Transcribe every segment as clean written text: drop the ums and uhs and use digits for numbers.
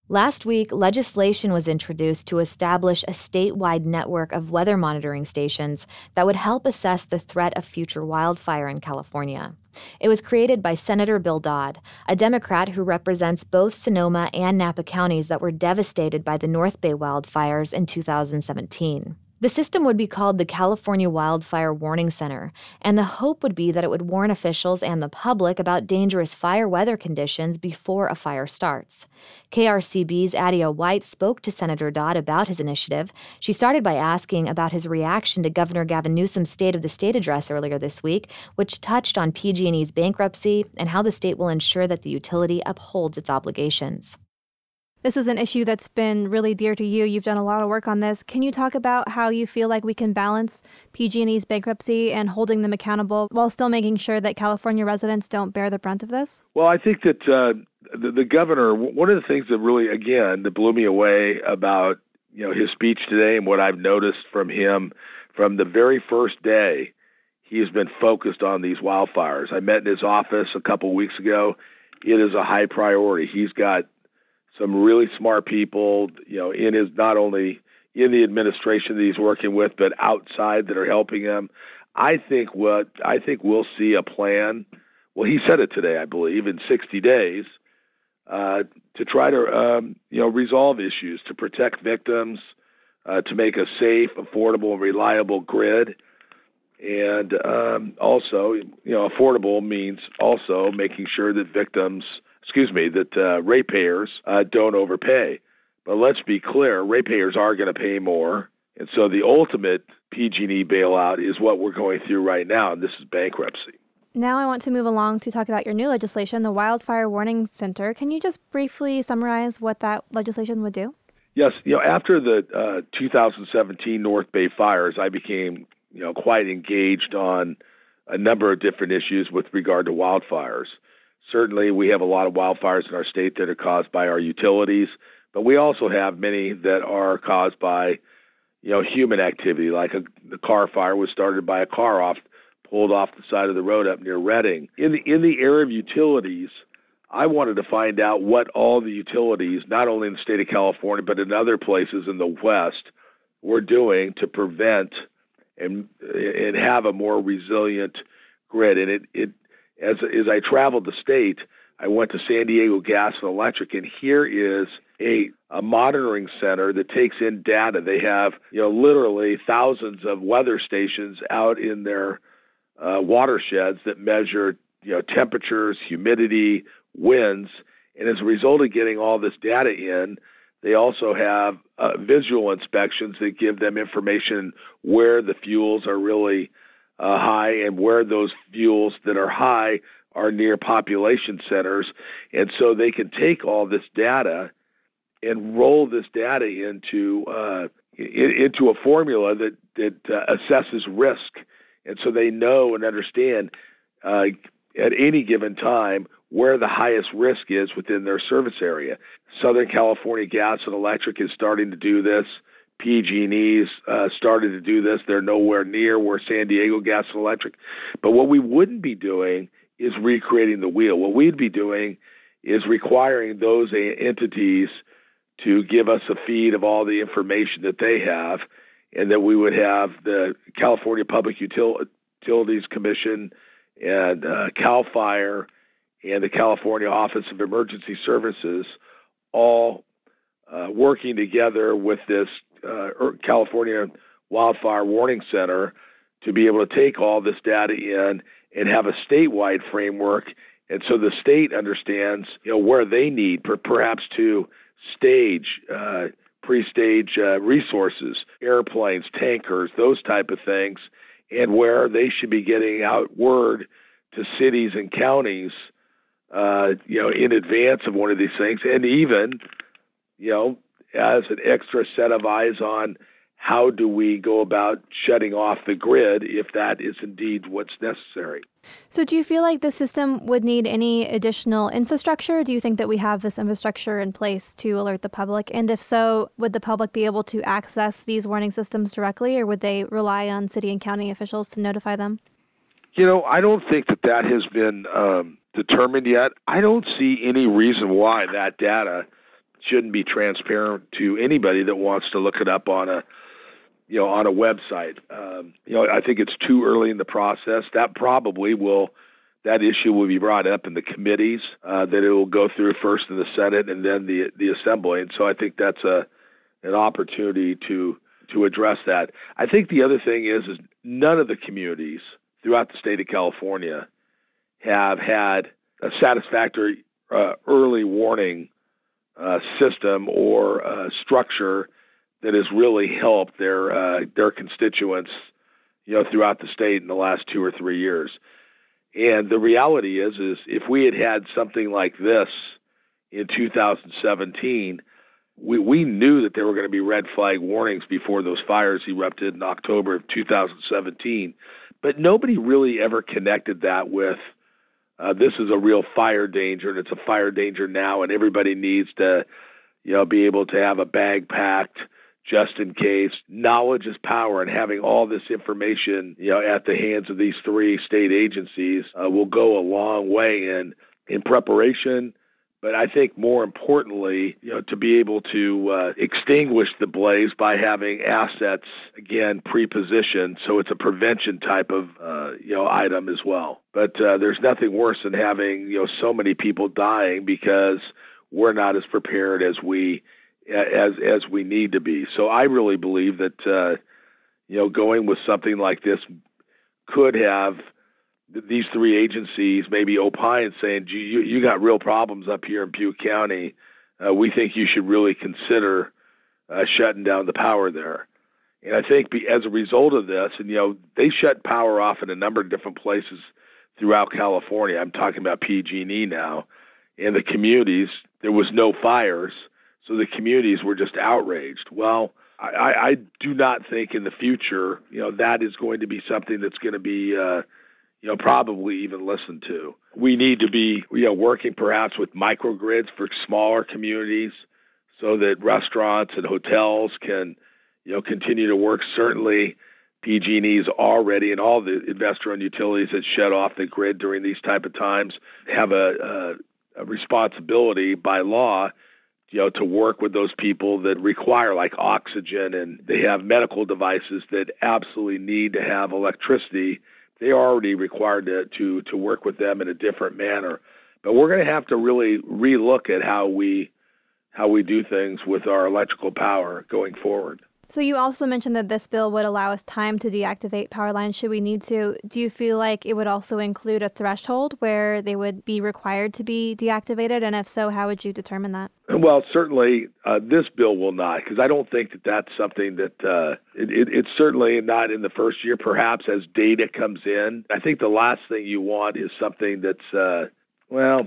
Last week, legislation was introduced to establish a statewide network of weather monitoring stations that would help assess the threat of future wildfire in California. It was created by Senator Bill Dodd, a Democrat who represents both Sonoma and Napa counties that were devastated by the North Bay wildfires in 2017. The system would be called the California Wildfire Warning Center, and the hope would be that it would warn officials and the public about dangerous fire weather conditions before a fire starts. KRCB's Adia White spoke to Senator Dodd about his initiative. She started by asking about his reaction to Governor Gavin Newsom's State of the State address earlier this week, which touched on PG&E's bankruptcy and how the state will ensure that the utility upholds its obligations. This is an issue that's been really dear to you. You've done a lot of work on this. Can you talk about how you feel like we can balance PG&E's bankruptcy and holding them accountable while still making sure that California residents don't bear the brunt of this? Well, I think that the governor, one of the things that really, again, that blew me away about his speech today and what I've noticed from him from the very first day, he has been focused on these wildfires. I met in his office a couple weeks ago. It is a high priority. He's got some really smart people, in his, not only in the administration that he's working with, but outside that are helping him. I think we'll see a plan. Well, he said it today, I believe, in 60 days, to try to resolve issues, to protect victims, to make a safe, affordable, and reliable grid. And also, affordable means also making sure that ratepayers don't overpay. But let's be clear, ratepayers are going to pay more. And so the ultimate PG&E bailout is what we're going through right now, and this is bankruptcy. Now I want to move along to talk about your new legislation, the Wildfire Warning Center. Can you just briefly summarize what that legislation would do? Yes. After the 2017 North Bay fires, I became quite engaged on a number of different issues with regard to wildfires. Certainly, we have a lot of wildfires in our state that are caused by our utilities, but we also have many that are caused by, human activity, like the car fire was started by a car pulled off the side of the road up near Redding. In the area of utilities, I wanted to find out what all the utilities, not only in the state of California, but in other places in the West, were doing to prevent and have a more resilient grid. And as I traveled the state, I went to San Diego Gas and Electric, and here is a monitoring center that takes in data. They have, literally thousands of weather stations out in their watersheds that measure, temperatures, humidity, winds. And as a result of getting all this data in, they also have visual inspections that give them information where the fuels are really high and where those fuels that are high are near population centers. And so they can take all this data and roll this data into a formula that assesses risk. And so they know and understand at any given time where the highest risk is within their service area. Southern California Gas and Electric is starting to do this. PG&E's started to do this. They're nowhere near where San Diego Gas and Electric. But what we wouldn't be doing is recreating the wheel. What we'd be doing is requiring those entities to give us a feed of all the information that they have, and that we would have the California Public Utilities Commission and CAL FIRE and the California Office of Emergency Services all working together with this California Wildfire Warning Center to be able to take all this data in and have a statewide framework. And so the state understands, where they need perhaps to pre-stage resources, airplanes, tankers, those type of things, and where they should be getting out word to cities and counties, in advance of one of these things, and even, as an extra set of eyes on how do we go about shutting off the grid if that is indeed what's necessary. So do you feel like the system would need any additional infrastructure? Do you think that we have this infrastructure in place to alert the public? And if so, would the public be able to access these warning systems directly, or would they rely on city and county officials to notify them? I don't think that has been determined yet. I don't see any reason why that data shouldn't be transparent to anybody that wants to look it up on a website. I think it's too early in the process. That issue will be brought up in the committees, that it will go through first in the Senate and then the Assembly. And so I think that's an opportunity to address that. I think the other thing is none of the communities throughout the state of California have had a satisfactory early warning system or structure that has really helped their constituents, throughout the state in the last 2 or 3 years. And the reality is if we had something like this in 2017, we knew that there were going to be red flag warnings before those fires erupted in October of 2017, but nobody really ever connected that with this is a real fire danger, and it's a fire danger now, and everybody needs to, be able to have a bag packed just in case. Knowledge is power, and having all this information, at the hands of these 3 state agencies will go a long way in preparation. But I think more importantly, to be able to extinguish the blaze by having assets, again, pre-positioned. So it's a prevention type of, item as well. But there's nothing worse than having, so many people dying because we're not as prepared as we need to be. So I really believe that, going with something like this could have these 3 agencies maybe opine saying, you got real problems up here in Butte County. We think you should really consider shutting down the power there. And I think as a result of this, and they shut power off in a number of different places throughout California. I'm talking about PG&E now. And the communities, there was no fires, so the communities were just outraged. Well, I do not think in the future, that is going to be something that's going to be probably even listened to. We need to be, working perhaps with microgrids for smaller communities so that restaurants and hotels can, continue to work. Certainly, PG&E's already, and all the investor-owned utilities that shut off the grid during these type of times have a responsibility by law, to work with those people that require like oxygen, and they have medical devices that absolutely need to have electricity. They are already required to work with them in a different manner. But we're going to have to really relook at how we do things with our electrical power going forward. So you also mentioned that this bill would allow us time to deactivate power lines should we need to. Do you feel like it would also include a threshold where they would be required to be deactivated? And if so, how would you determine that? Well, certainly this bill will not, because I don't think that that's something that it's certainly not in the first year. Perhaps as data comes in, I think the last thing you want is something that's, now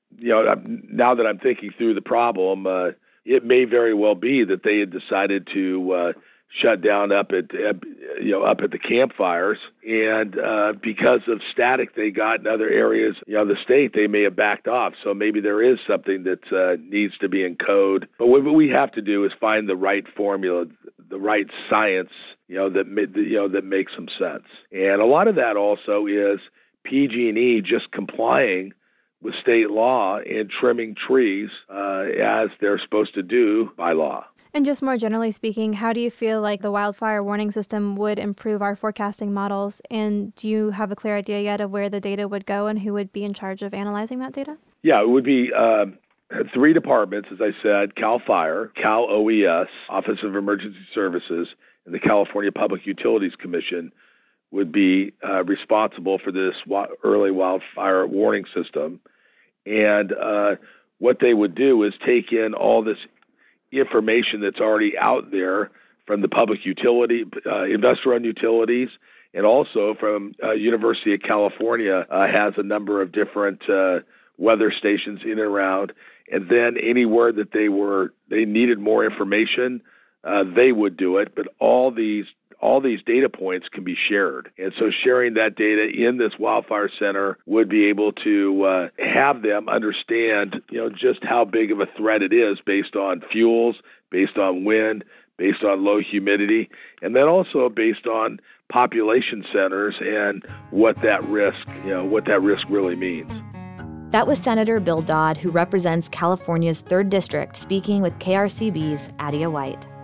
that I'm thinking through the problem, it may very well be that they had decided to shut down up at the campfires, and because of static they got in other areas of the state, they may have backed off. So maybe there is something that needs to be in code. But what we have to do is find the right formula, the right science, that makes some sense. And a lot of that also is PG&E just complying with state law and trimming trees as they're supposed to do by law. And just more generally speaking, how do you feel like the wildfire warning system would improve our forecasting models? And do you have a clear idea yet of where the data would go and who would be in charge of analyzing that data? Yeah, it would be 3 departments, as I said: CAL FIRE, Cal OES, Office of Emergency Services, and the California Public Utilities Commission would be responsible for this early wildfire warning system. And what they would do is take in all this information that's already out there from the public utility, investor-owned utilities, and also from University of California has a number of different weather stations in and around. And then anywhere that they needed more information, they would do it. But all these data points can be shared. And so sharing that data in this wildfire center would be able to have them understand, just how big of a threat it is based on fuels, based on wind, based on low humidity, and then also based on population centers and what that risk really means. That was Senator Bill Dodd, who represents California's 3rd District, speaking with KRCB's Adia White.